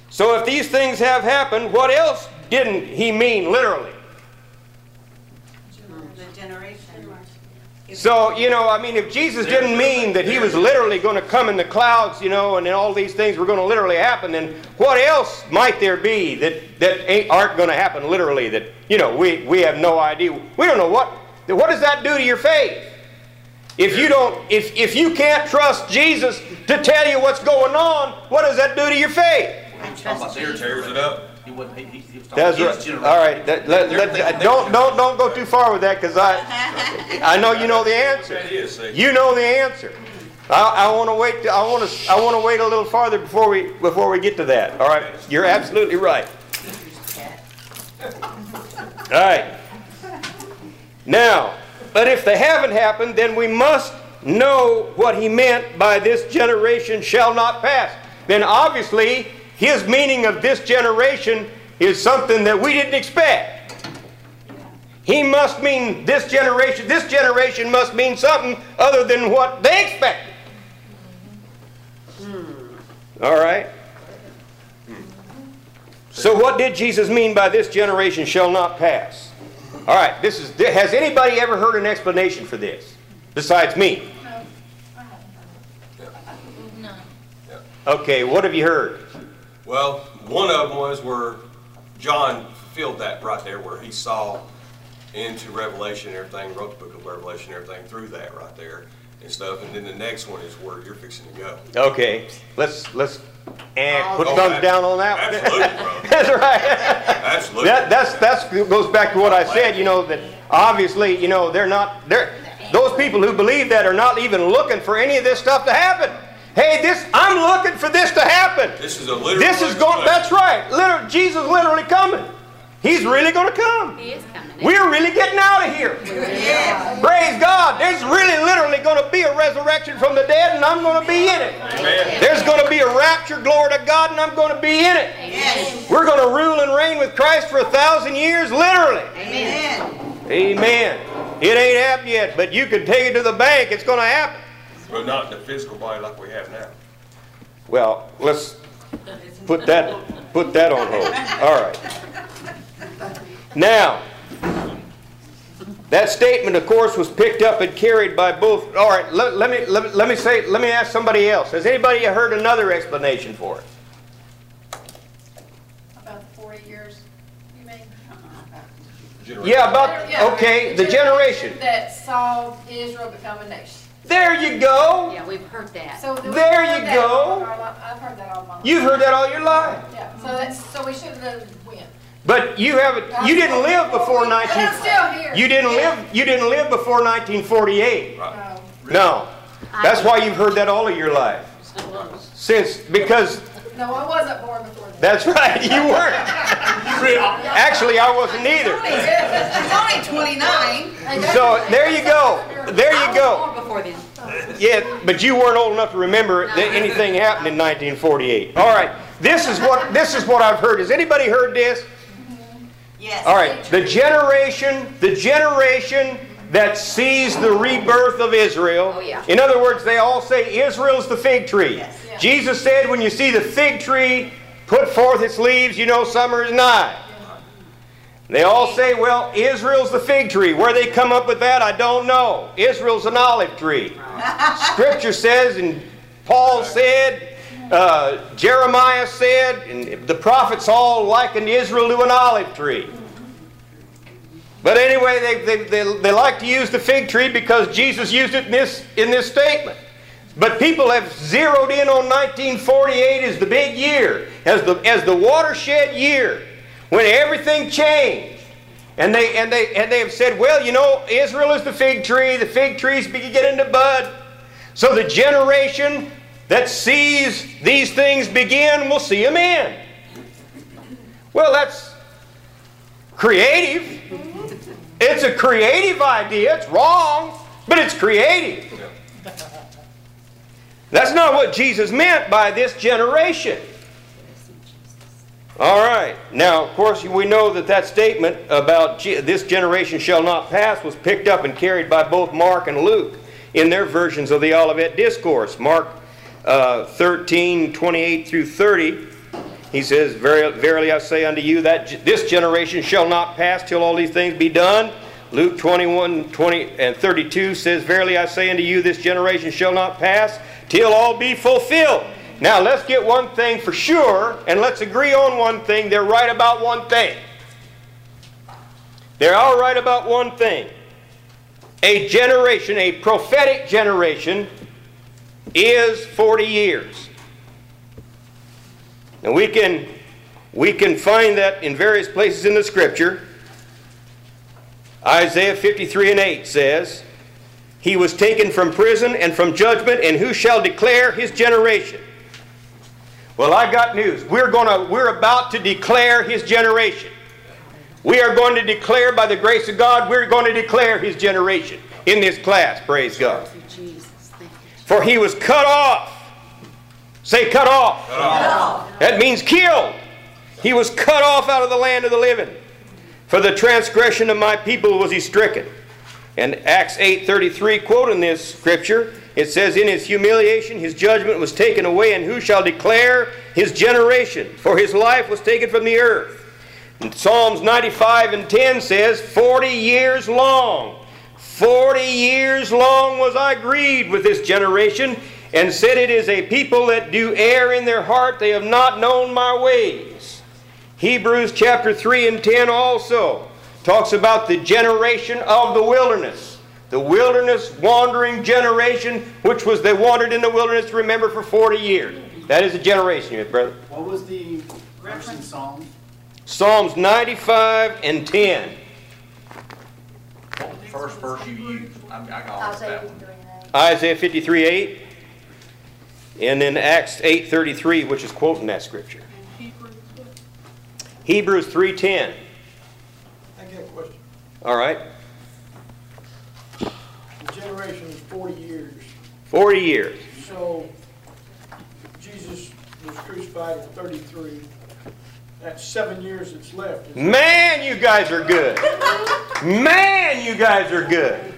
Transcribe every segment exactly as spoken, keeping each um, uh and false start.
So if these things have happened, what else didn't he mean literally? The generation. So, you know, I mean, if Jesus didn't mean that he was literally going to come in the clouds, you know, and then all these things were going to literally happen, then what else might there be that, that ain't, aren't going to happen literally that, you know, we, we have no idea. We don't know what, what does that do to your faith? If you don't, if, if you can't trust Jesus to tell you what's going on, what does that do to your faith? Talking about there tears it up. He wasn't, he, he, he was That's right. All right. That, let, let, don't don't don't go too far with that, because I I know you know the answer. You know the answer. I, I want to wait. I want to I want to wait a little farther before we before we get to that. All right. You're absolutely right. All right. Now, but if they haven't happened, then we must know what he meant by this generation shall not pass. Then obviously, his meaning of this generation is something that we didn't expect. He must mean this generation. This generation must mean something other than what they expected. All right. So what did Jesus mean by this generation shall not pass? All right. This is. Has anybody ever heard an explanation for this besides me? No. Okay. What have you heard? Well, one of them was where John fulfilled that right there, where he saw into Revelation and everything, wrote the book of Revelation and everything through that right there and stuff. And then the next one is where you're fixing to go. Okay, let's let's and put Oh, thumbs ab- down on that one. Absolutely, bro. That's right. Absolutely. That that's that's goes back to what I said. You know that obviously you know they're not they're those people who believe that are not even looking for any of this stuff to happen. Hey, this I'm looking for this to happen. This is a literal. This is going. That's right. Literally, Jesus literally coming. He's really going to come. He is coming. We're really getting out of here. Yes. Praise God. There's really literally going to be a resurrection from the dead, and I'm going to be in it. Amen. There's going to be a rapture, glory to God, and I'm going to be in it. Yes. We're going to rule and reign with Christ for a thousand years, literally. Amen. Amen. It ain't happened yet, but you can take it to the bank. It's going to happen. But not in the physical body like we have now. Well, let's put that put that on hold. All right. Now, that statement, of course, was picked up and carried by both. All right, let, let me let, let me say. Let me ask somebody else. Has anybody heard another explanation for it? About the forty years, you mean? Generation. Yeah, about Yeah, okay, the generation. that saw Israel become a nation. There you go. Yeah, we've heard that. So we've There heard you that go. all our li- I've heard that all my life. You've heard that all your life, Yeah, so that's, so we should have win. but you haven't. You didn't live before But nineteen. I'm still here. You didn't Yeah. live. You didn't live before nineteen forty-eight. Right. No, No, that's why you've heard that all of your life. Since because no, I wasn't born before then. that's right, you weren't. Actually, I wasn't either. He's only twenty-nine. So there you go. There I you was go. born before then. Yeah, but you weren't old enough to remember that anything happened in nineteen forty-eight. All right, this is what this is what I've heard. Has anybody heard this? Yes. All right, the generation, the generation that sees the rebirth of Israel. Oh, yeah. In other words, they all say Israel's the fig tree. Yes. Yeah. Jesus said, when you see the fig tree put forth its leaves, you know summer is nigh. They all say, well, Israel's the fig tree. Where they come up with that, I don't know. Israel's an olive tree. Scripture says, and Paul said, uh, Jeremiah said, and the prophets all likened Israel to an olive tree. But anyway, they, they, they, they like to use the fig tree because Jesus used it in this, in this statement. But people have zeroed in on nineteen forty-eight as the big year, as the, as the watershed year, when everything changed. And they, and, they, and they have said, well, you know, Israel is the fig tree. The fig trees begin to get into bud. So the generation that sees these things begin will see them in. Well, that's creative. It's a creative idea. It's wrong, but it's creative. That's not what Jesus meant by this generation. All right. Now, of course, we know that that statement about this generation shall not pass was picked up and carried by both Mark and Luke in their versions of the Olivet Discourse. Mark uh, thirteen, twenty-eight through thirty, He says, Ver- Verily I say unto you, that ge- this generation shall not pass till all these things be done. Luke twenty-one, twenty, and thirty-two says, Verily I say unto you, this generation shall not pass till all be fulfilled. Now let's get one thing for sure, and let's agree on one thing. They're right about one thing. They're all right about one thing. A generation, a prophetic generation, is forty years. Now we can, we can find that in various places in the Scripture. Isaiah fifty-three and eight says, He was taken from prison and from judgment, and who shall declare His generation? Well, I got news. We're gonna, we're about to declare His generation. We are going to declare, by the grace of God, we're going to declare His generation in this class. Praise God. For He was cut off. Say cut off. Cut off. That means killed. He was cut off out of the land of the living. For the transgression of my people was He stricken. And Acts eight thirty-three, quoting this scripture, it says, In His humiliation His judgment was taken away, and who shall declare His generation? For His life was taken from the earth. And Psalms ninety-five and ten says, Forty years long, forty years long was I grieved with this generation, and said, It is a people that do err in their heart, they have not known my ways. Hebrews chapter three and ten also talks about the generation of the wilderness. The wilderness wandering generation, which was they wandered in the wilderness, remember, for forty years. That is a generation, brother. What was the verse in Psalms? Psalms ninety-five and ten. What was the first verse you used? I, I got that one. Isaiah fifty-three eight. And then Acts eight thirty-three, which is quoting that scripture. Hebrews three ten. I get a question. All right. The generation is forty years. forty years. So Jesus was crucified at thirty-three. That's seven years that's left. Man, you guys are good. Man, you guys are good.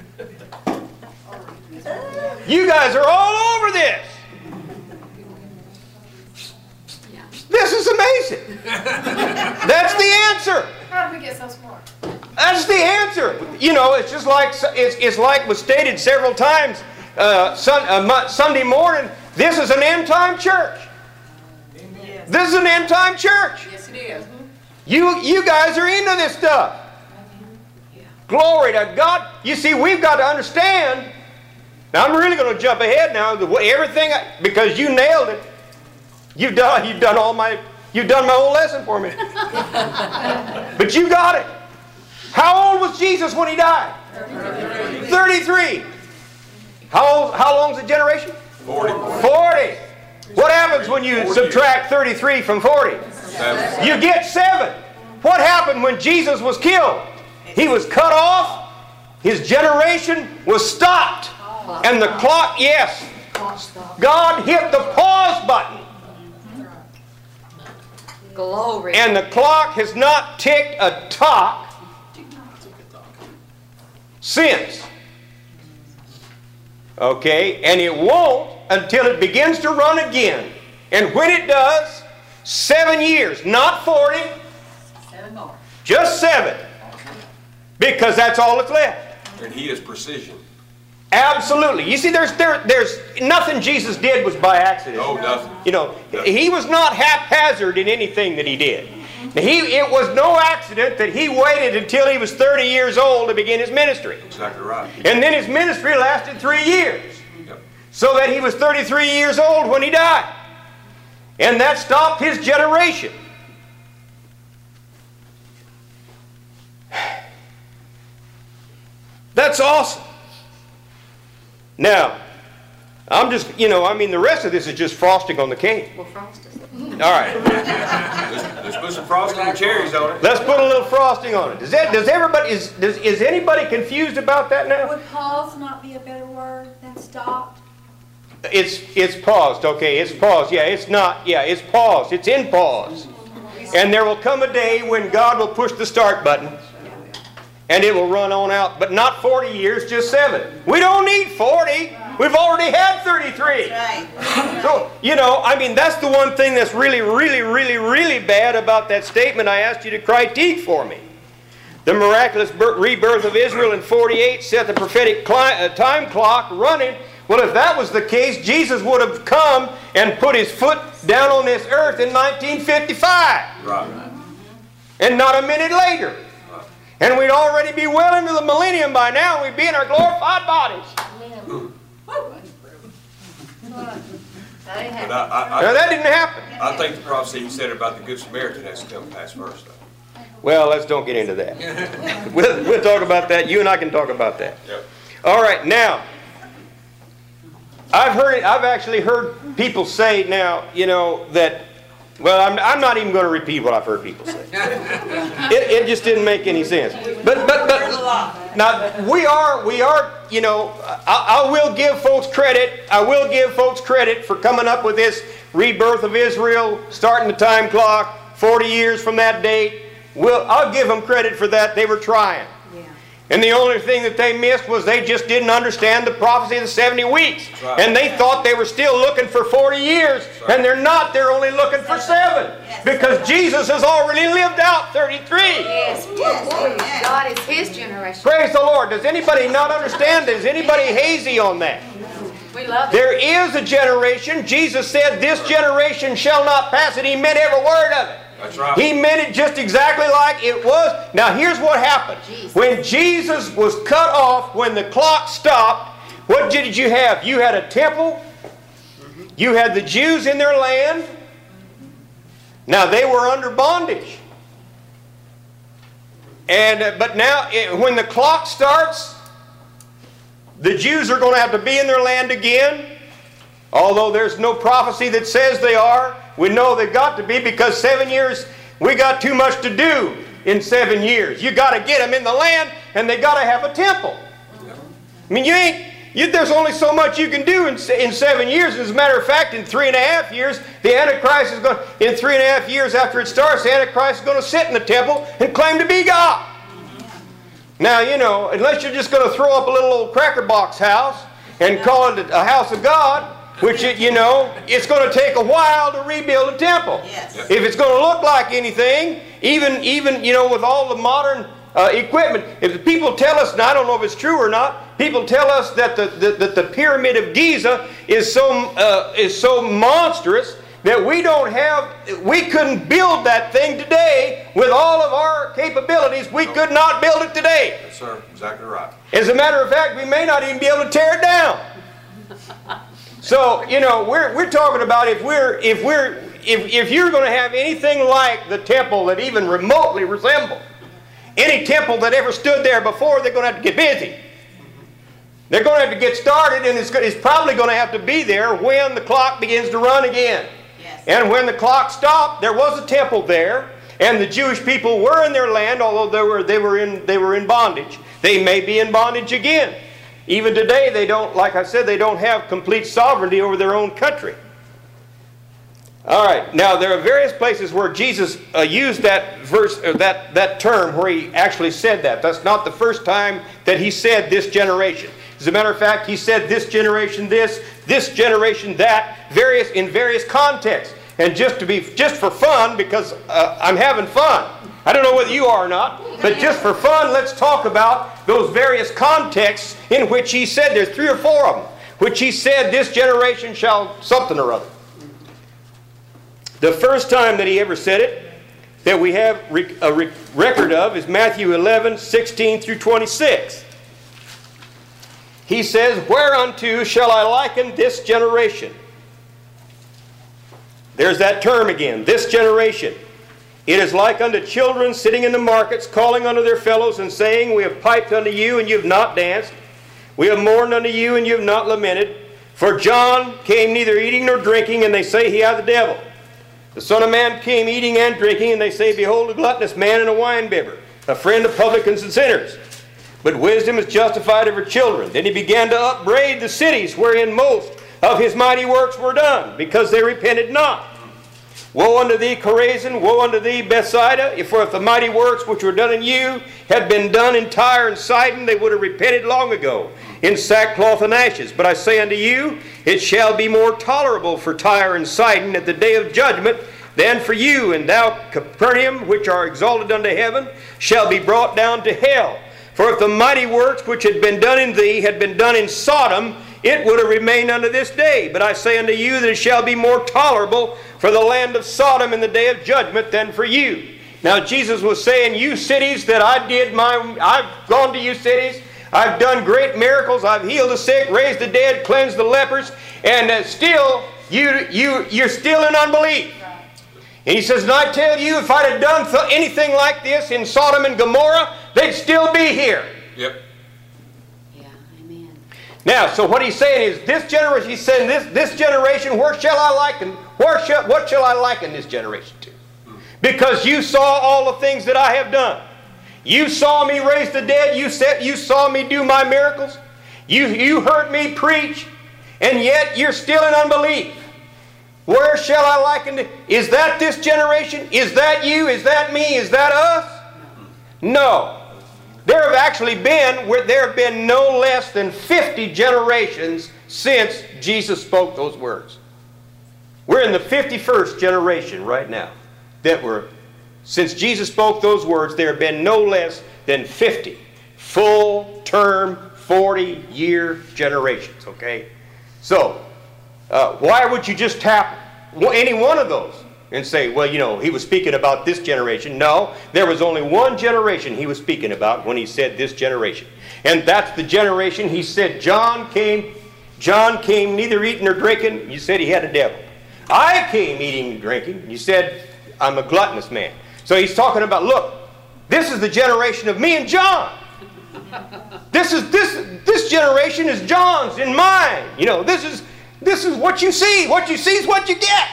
You guys are all over this. This is amazing. That's the answer. How did we get so smart? That's the answer. You know, it's just like it's, it's like was stated several times uh, sun, uh, Sunday morning. This is an end time church. Amen. This is an end time church. Yes, it is. You you guys are into this stuff. Glory to God. You see, we've got to understand. Now I'm really going to jump ahead now. The way, everything because you nailed it. You've done you've done all my you've done my whole lesson for me. But you got it. How old was Jesus when He died? thirty-three. thirty-three. How old, how long is the generation? Forty. forty. What happens when you subtract thirty-three from forty? Seven. You get seven. What happened when Jesus was killed? He was cut off. His generation was stopped. And the clock, yes, God hit the pause button. Glory. And the clock has not ticked a tock since. Okay, and it won't until it begins to run again. And when it does, seven years, not forty, Seven more. just seven. Because that's all that's left. And He is precision. Absolutely. You see, there's there, there's nothing Jesus did was by accident. No, nothing. You know, He was not haphazard in anything that He did. He, it was no accident that He waited until He was thirty years old to begin His ministry. Exactly right. And then His ministry lasted three years. Yep. So that He was thirty-three years old when He died. And that stopped His generation. That's awesome. Now, I'm just, you know, I mean, the rest of this is just frosting on the cake. Well, Frosted. All right. Let's, let's put some frosting and cherries on it. Let's put a little frosting on it. Does that, does everybody, is, does, is anybody confused about that now? Would pause not be a better word than stopped? It's, it's paused, okay, it's paused. Yeah, it's not, yeah, it's paused. It's in pause. And there will come a day when God will push the start button. And it will run on out, but not forty years, just seven. We don't need forty. We've already had thirty-three. Right. So, you know, I mean, that's the one thing that's really, really, really, really bad about that statement I asked you to critique for me. The miraculous rebirth of Israel in forty-eight set the prophetic time clock running. Well, if that was the case, Jesus would have come and put his foot down on this earth in nineteen fifty-five. Right. And not a minute later. And we'd already be well into the millennium by now. We'd be in our glorified bodies. That ain't But happening. I, I, Now, I, that didn't happen. I think the prophecy you said about the Good Samaritan has to come past first, though. Well, let's don't get into that. We'll, we'll talk about that. You and I can talk about that. Yep. All right, now, I've heard, I've actually heard people say now, you know, that, well, I'm, I'm not even going to repeat what I've heard people say. It, it just didn't make any sense. But, but, but, now, we are, we are, you know, I, I will give folks credit, I will give folks credit for coming up with this rebirth of Israel, starting the time clock, forty years from that date. We'll, I'll give them credit for that. They were trying. And the only thing that they missed was they just didn't understand the prophecy of the seventy weeks. Right. And they thought they were still looking for forty years. Right. And they're not. They're only looking for seven. Yes. Because Jesus has already lived out thirty-three. Yes, Yes, glory. amen. God is his generation. Praise the Lord. Does anybody not understand? Is anybody hazy on that? We love it. There is a generation. Jesus said, this generation shall not pass it. He meant every word of it. That's right. He meant it just exactly like it was. Now here's what happened. Jesus. When Jesus was cut off, when the clock stopped, what did you have? You had a temple. You had the Jews in their land. Now they were under bondage. And uh, but now it, when the clock starts, the Jews are going to have to be in their land again. Although there's no prophecy that says they are. We know they've got to be, because seven years, we got too much to do in seven years. You got to get them in the land, and they got to have a temple. I mean, you ain't, you, there's only so much you can do in, in seven years. As a matter of fact, in three and a half years, the Antichrist is going, in three and a half years after it starts, the Antichrist is going to sit in the temple and claim to be God. Now, you know, unless you're just going to throw up a little old cracker box house and call it a house of God, which, it, you know, it's going to take a while to rebuild a temple. Yes. If it's going to look like anything, even, even you know, with all the modern uh, equipment, if the people tell us, and I don't know if it's true or not, people tell us that the, the, that the Pyramid of Giza is so, uh, is so monstrous that we don't have, we couldn't build that thing today with all of our capabilities. We could not build it today. Yes, sir. Exactly right. As a matter of fact, we may not even be able to tear it down. So, you know, we're, we're talking about if we're, if we're, if, if you're going to have anything like the temple that even remotely resembles any temple that ever stood there before, they're going to have to get busy. They're going to have to get started, and it's, it's probably going to have to be there when the clock begins to run again. Yes. And when the clock stopped, there was a temple there, and the Jewish people were in their land, although they were, they were, in, they were in bondage. They may be in bondage again. Even today, they don't, like I said, they don't have complete sovereignty over their own country. All right. Now, there are various places where Jesus uh, used that verse, or that, that term, where he actually said that. That's not the first time that he said this generation. As a matter of fact, he said this generation this, this generation that, various in various contexts. And just to be, just for fun, because uh, I'm having fun. I don't know whether you are or not, but just for fun, let's talk about those various contexts in which he said, there's three or four of them, which he said, this generation shall something or other. The first time that he ever said it, that we have a record of, is Matthew eleven, sixteen through twenty-six. He says, whereunto shall I liken this generation? There's that term again, this generation. It is like unto children sitting in the markets, calling unto their fellows, and saying, we have piped unto you, and you have not danced. We have mourned unto you, and you have not lamented. For John came neither eating nor drinking, and they say he hath the devil. The Son of Man came eating and drinking, and they say, behold, a gluttonous man and a winebibber, a friend of publicans and sinners. But wisdom is justified of her children. Then he began to upbraid the cities wherein most of his mighty works were done, because they repented not. Woe unto thee, Chorazin! Woe unto thee, Bethsaida! If for if the mighty works which were done in you had been done in Tyre and Sidon, they would have repented long ago, in sackcloth and ashes. But I say unto you, it shall be more tolerable for Tyre and Sidon at the day of judgment than for you. And thou, Capernaum, which are exalted unto heaven, shall be brought down to hell. For if the mighty works which had been done in thee had been done in Sodom, it would have remained unto this day. But I say unto you that it shall be more tolerable for the land of Sodom in the day of judgment than for you. Now Jesus was saying, you cities that I did my, I've gone to you cities, I've done great miracles, I've healed the sick, raised the dead, cleansed the lepers, and uh, still, you, you, you're still in unbelief. And he says, and I tell you, if I'd have done th- anything like this in Sodom and Gomorrah, they'd still be here. Yep. Yeah, amen. Now, so what he's saying is, this generation, he's saying, this, this generation, where shall I liken, where shall, what shall I liken this generation to? Because you saw all the things that I have done. You saw me raise the dead. You said, you saw me do my miracles. You, you heard me preach. And yet you're still in unbelief. Where shall I liken it? Is that this generation? Is that you? Is that me? Is that us? No. There have actually been, there have been no less than fifty generations since Jesus spoke those words. We're in the fifty-first generation right now. That were, since Jesus spoke those words, there have been no less than fifty full-term, forty-year generations, okay? So, uh, why would you just tap any one of those and say, well, you know, he was speaking about this generation? No, there was only one generation he was speaking about when he said this generation. And that's the generation he said John came, John came neither eating nor drinking. You said he had a devil. I came eating and drinking. You said I'm a gluttonous man. So he's talking about, look, this is the generation of me and John. This is this this generation is John's and mine. You know, this is this is what you see. What you see is what you get.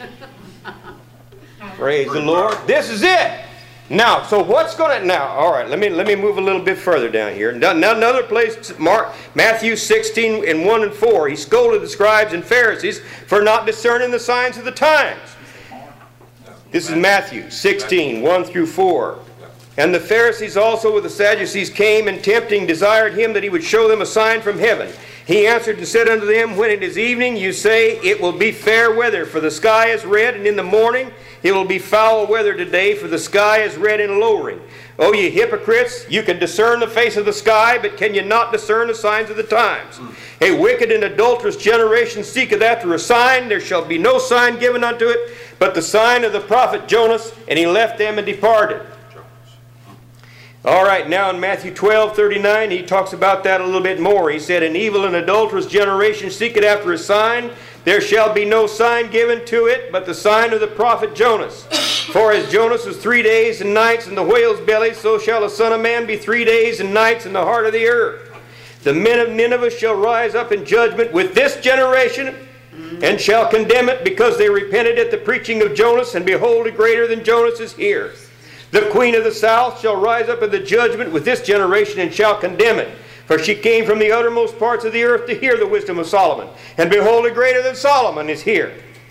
Praise the Lord. This is it. Now, so what's going to now? All right, let me let me move a little bit further down here. Now, another place, Mark, Matthew sixteen and one and four. He scolded the scribes and Pharisees for not discerning the signs of the times. This is Matthew sixteen, one through four. And the Pharisees also with the Sadducees came, and tempting desired him that he would show them a sign from heaven. He answered and said unto them, when it is evening, you say, it will be fair weather, for the sky is red, and in the morning it will be foul weather today, for the sky is red and lowering. O ye hypocrites, you can discern the face of the sky, but can you not discern the signs of the times? A wicked and adulterous generation seeketh after a sign. There shall be no sign given unto it, but the sign of the prophet Jonas. And he left them and departed. All right, now in Matthew twelve, thirty-nine, he talks about that a little bit more. He said, an evil and adulterous generation seeketh after a sign. There shall be no sign given to it, but the sign of the prophet Jonas. For as Jonas was three days and nights in the whale's belly, so shall the Son of Man be three days and nights in the heart of the earth. The men of Nineveh shall rise up in judgment with this generation, and shall condemn it, because they repented at the preaching of Jonas, and behold, a greater than Jonas is here. The queen of the south shall rise up in the judgment with this generation, and shall condemn it. For she came from the uttermost parts of the earth to hear the wisdom of Solomon. And behold, a greater than Solomon is here.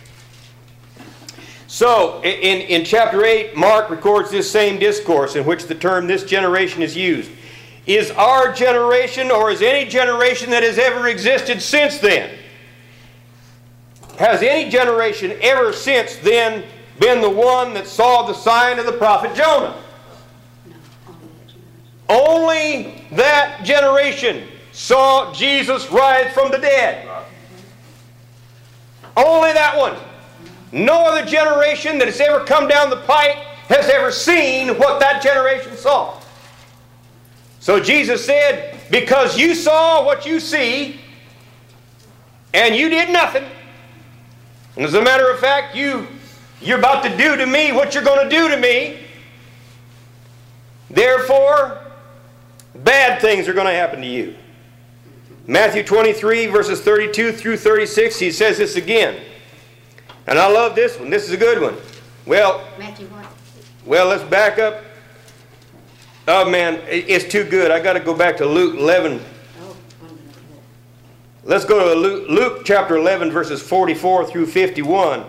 So, in, in chapter eight, Mark records this same discourse in which the term this generation is used. Is our generation, or is any generation that has ever existed since then, has any generation ever since then been the one that saw the sign of the prophet Jonah? Only that generation saw Jesus rise from the dead. Only that one. No other generation that has ever come down the pike has ever seen what that generation saw. So Jesus said, because you saw what you see, and you did nothing, and as a matter of fact, you, you're about to do to me what you're going to do to me, therefore, bad things are going to happen to you. Matthew twenty-three, verses thirty-two through thirty-six, he says this again. And I love this one. This is a good one. Well, Matthew what? well, let's back up. Oh, man, it's too good. I got to go back to Luke eleven. Oh, one minute. Let's go to Luke, Luke chapter eleven, verses forty-four through fifty-one.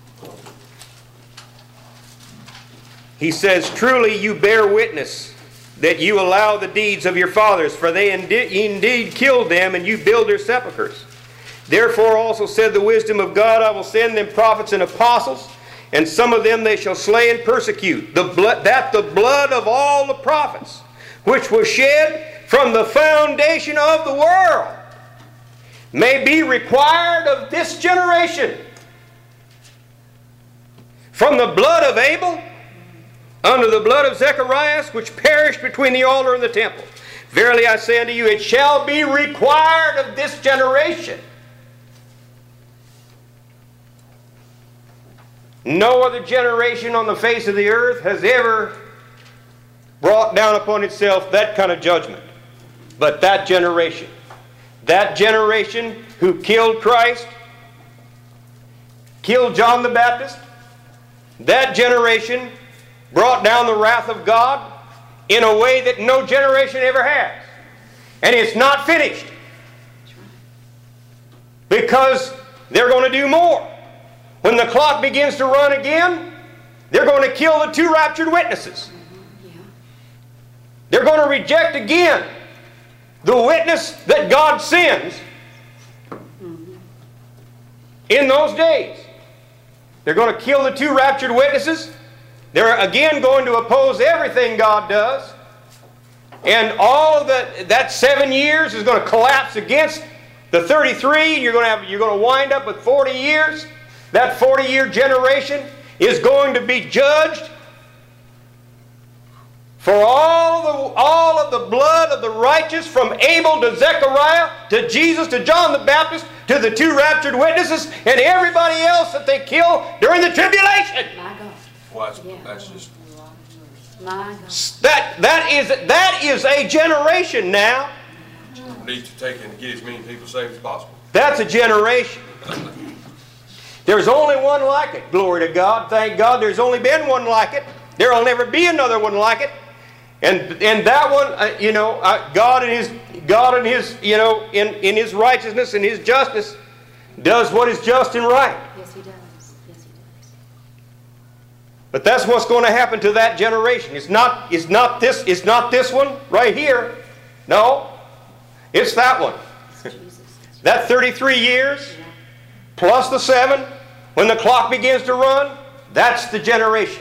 He says, truly you bear witness that you allow the deeds of your fathers, for they indi- indeed killed them, and you build their sepulchres. Therefore also said the wisdom of God, I will send them prophets and apostles, and some of them they shall slay and persecute, the blood, that the blood of all the prophets, which was shed from the foundation of the world, may be required of this generation. From the blood of Abel unto the blood of Zacharias, which perished between the altar and the temple. Verily I say unto you, it shall be required of this generation. No other generation on the face of the earth has ever brought down upon itself that kind of judgment. But that generation, that generation who killed Christ, killed John the Baptist, that generation brought down the wrath of God in a way that no generation ever has. And it's not finished. Because they're going to do more. When the clock begins to run again, they're going to kill the two raptured witnesses. They're going to reject again the witness that God sends in those days. They're going to kill the two raptured witnesses. They're again going to oppose everything God does. And all of the, that seven years is going to collapse against the thirty-three. You're going to have, you're going to wind up with forty years. That forty-year generation is going to be judged for all, the, all of the blood of the righteous, from Abel to Zechariah to Jesus to John the Baptist to the two raptured witnesses and everybody else that they kill during the tribulation. My God. Well, that's, Yeah. that's just, My God. That, that, is, that is a generation now. we need to take and get as many people saved as possible. That's a generation. There's only one like it. Glory to God. Thank God there's only been one like it. There will never be another one like it. And and that one, uh, you know, uh, God and His God and His, you know, in, in His righteousness and His justice, does what is just and right. Yes, He does. Yes, He does. But that's what's going to happen to that generation. It's not. It's not this. It's not this one right here. No, it's that one. It's Jesus. That thirty-three years plus the seven, when the clock begins to run, that's the generation.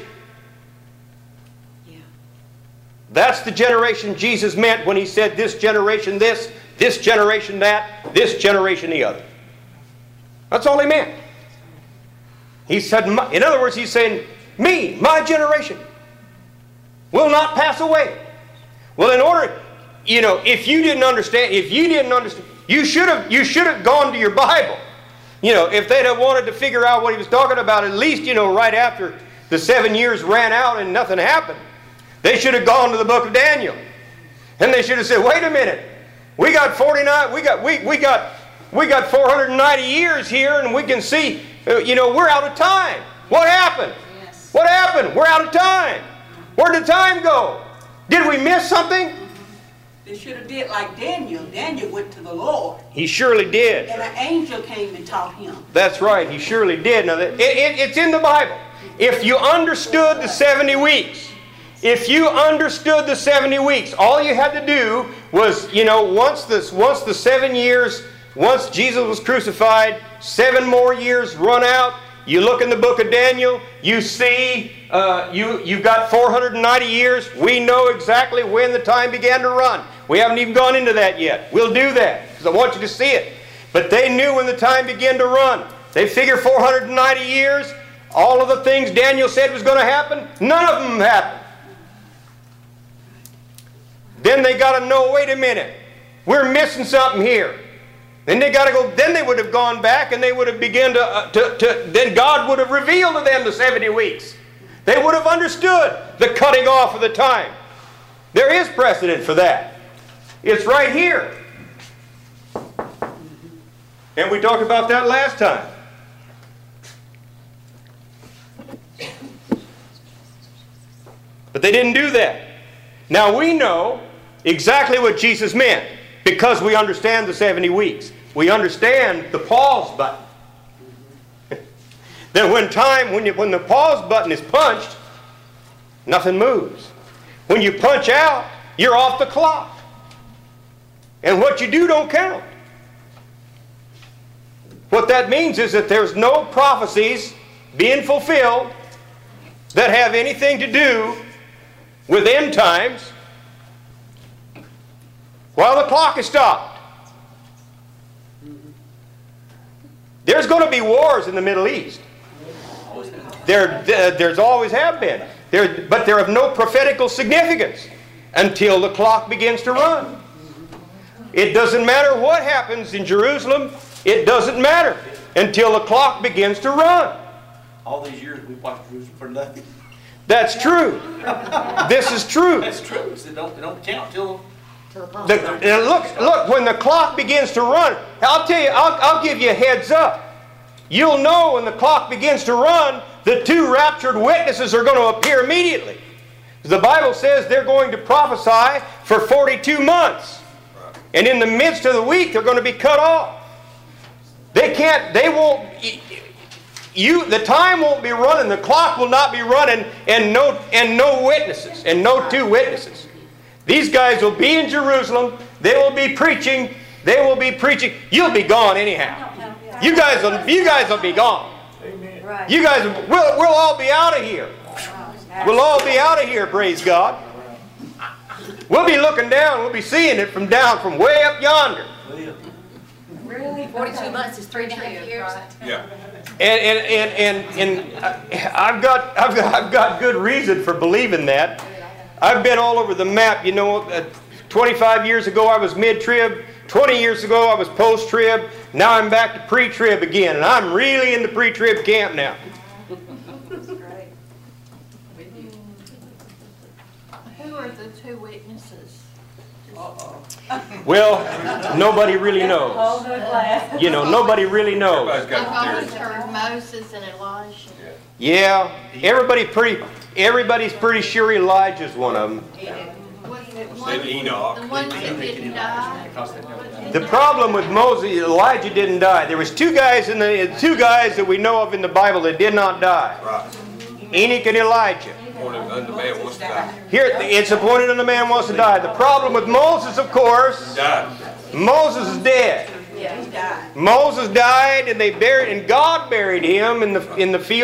That's the generation Jesus meant when He said this generation this, this generation that, this generation the other. That's all He meant. He said, in other words, He's saying, me, my generation, will not pass away. Well, in order, you know, if you didn't understand, if you didn't understand, you should have, you should have gone to your Bible. You know, if they'd have wanted to figure out what He was talking about, at least, you know, right after the seven years ran out and nothing happened, they should have gone to the book of Daniel. And they should have said, wait a minute. We got forty-nine, we got we we got we got four hundred ninety years here, and we can see, you know, we're out of time. What happened? Yes. What happened? We're out of time. Where did time go? Did we miss something? They should have did like Daniel. Daniel went to the Lord, He surely did. and an angel came and taught him. That's right. He surely did. Now, that, it, it, it's in the Bible. If you understood the seventy weeks, If you understood the seventy weeks, all you had to do was, you know, once this, once the seven years, once Jesus was crucified, seven more years run out. You look in the book of Daniel, you see, uh, you, you've got four hundred ninety years. We know exactly when the time began to run. We haven't even gone into that yet. We'll do that because I want you to see it. But they knew when the time began to run. They figure four hundred ninety years, all of the things Daniel said was going to happen, none of them happened. Then they got to know, wait a minute, we're missing something here. Then they got to go. Then they would have gone back, and they would have begun to, uh, to, to. Then God would have revealed to them the seventy weeks. They would have understood the cutting off of the time. There is precedent for that. It's right here, and we talked about that last time. But they didn't do that. Now we know exactly what Jesus meant because we understand the seventy weeks. We understand the pause button. Then when time, when, you, when the pause button is punched, nothing moves. When you punch out, you're off the clock. And what you do don't count. What that means is that there's no prophecies being fulfilled that have anything to do with end times while the clock is stopped. There's going to be wars in the Middle East. There, there's always have been. There, but they're of no prophetical significance until the clock begins to run. It doesn't matter what happens in Jerusalem. It doesn't matter until the clock begins to run. All these years we've watched Jerusalem for nothing. That's true. This is true. That's true. It don't, it don't count till... The, and look, look, when the clock begins to run, I'll tell you, I'll, I'll give you a heads up. You'll know when the clock begins to run, the two raptured witnesses are going to appear immediately. The Bible says they're going to prophesy for forty-two months. And in the midst of the week, they're going to be cut off. They can't, they won't, you, the time won't be running, the clock will not be running, and no, and no witnesses, and no two witnesses. These guys will be in Jerusalem, they will be preaching, they will be preaching. You'll be gone anyhow. You guys will, you guys will be gone. Amen. You guys, we'll, we'll all be out of here. We'll all be out of here, praise God. We'll be looking down, we'll be seeing it from down, from way up yonder. Really? Forty-two months is three and a half years? Yeah. And, and, and, and, and I've got, I've got, I've got good reason for believing that. I've been all over the map. You know, uh, twenty-five years ago I was mid-trib. twenty years ago I was post-trib. Now I'm back to pre-trib again. And I'm really in the pre-trib camp now. Who are the two witnesses? Well, nobody really knows. You know, nobody really knows. Everybody's I've got always their heard Moses and Elijah. Yeah, everybody pretty, everybody's pretty sure Elijah's one of them. Was it And one, Enoch. the ones that didn't die? The problem with Moses, Elijah didn't die. There was two guys in the two guys that we know of in the Bible that did not die. Right. Enoch and Elijah. Appointed unto man wants to die. Here, it's appointed unto man wants to die. The problem with Moses, of course, Died. Moses is dead. Yeah, he died. Moses died, and they buried, and God buried him in the in the field